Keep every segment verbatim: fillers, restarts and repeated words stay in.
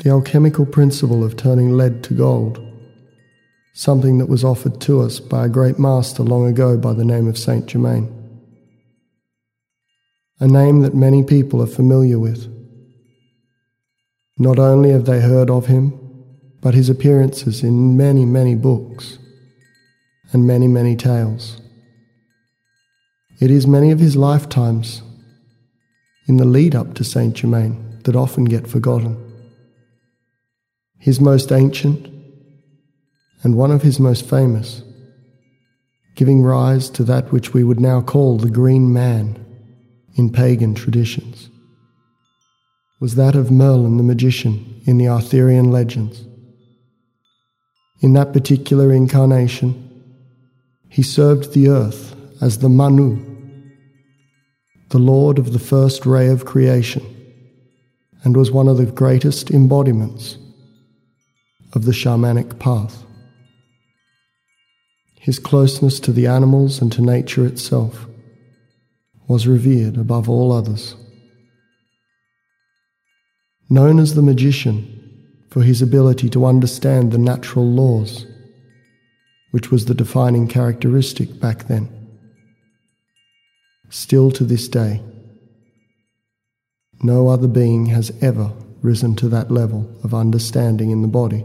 the alchemical principle of turning lead to gold, something that was offered to us by a great master long ago by the name of Saint Germain. A name that many people are familiar with. Not only have they heard of him, but his appearances in many, many books and many, many tales. It is many of his lifetimes in the lead up to Saint Germain that often get forgotten. His most ancient and one of his most famous, giving rise to that which we would now call the Green Man in pagan traditions, was that of Merlin the magician in the Arthurian legends. In that particular incarnation, he served the earth as the Manu, the lord of the first ray of creation, and was one of the greatest embodiments of the shamanic path. His closeness to the animals and to nature itself was revered above all others. Known as the magician for his ability to understand the natural laws, which was the defining characteristic back then, still to this day, no other being has ever risen to that level of understanding in the body.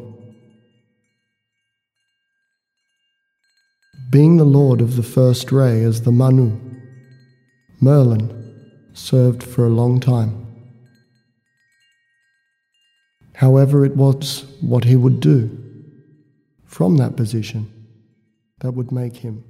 Being the lord of the first ray as the Manu, Merlin served for a long time. However, it was what he would do from that position that would make him